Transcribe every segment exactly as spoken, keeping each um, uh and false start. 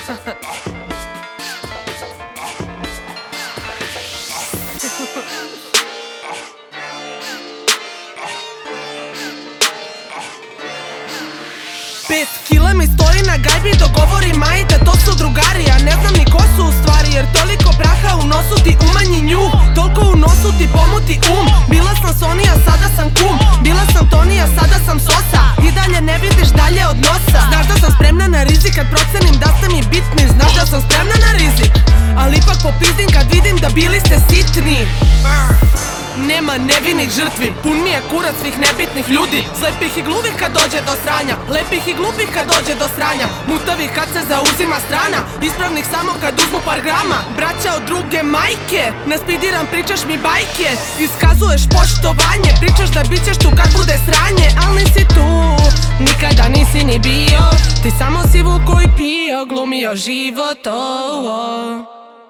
Pet kila mi stoji na gajbi, dogovori majte, to su drugari. Ja ne znam ni ko su u stvari, jer toliko praha u nosu ti umanji njuh. Toliko u nosu ti pomuti um. Bila sam Sonija, sada sam kum. Bila sam Tonija, sada sam Sosa. I dalje ne vidiš dalje od nosa. Znaš da sam spremna na rizik kad procenim da ste mi bitni. Znaš da sam spremna na rizik, ali ipak popizdim kad vidim da bili ste sitni. Nema nevinih žrtvi, pun mi je kurac svih nebitnih ljudi. Slepih i gluvih kad dođe do sranja, lepih i glupih kad dođe do sranja. Mutavih kad se zauzima strana, ispravnih samo kad uzmu par grama. Braća od druge majke, naspidiram pričaš mi bajke. Iskazuješ poštovanje, pričaš da bit ćeš tu kad bude sranje. Al nisi tu, nikada nisi ni bio. Ti samo si vuk koji pio, glumio život, oh, oh.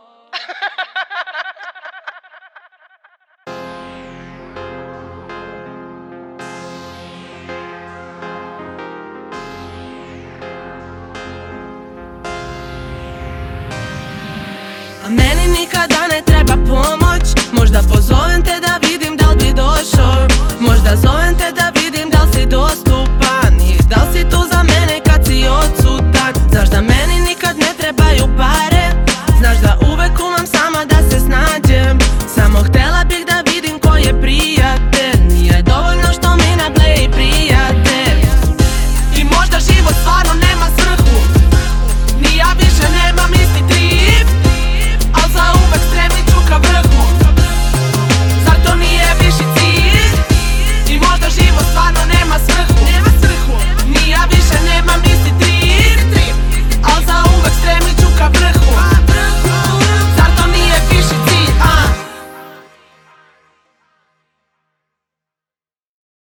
A meni nikada ne treba pomoć. Možda pozovem te da vidim da li bi došao. Možda zovem te da vidim da li si dostupan. I da li si tu za mene kad si odsutan. Znaš da meni nikad ne trebaju pare. Znaš da uvek umam sama da se snađem. Samo htela bih da vidim ko je prijatelj. Nije dovoljno što mi nableji prijatelj. I možda život stvarno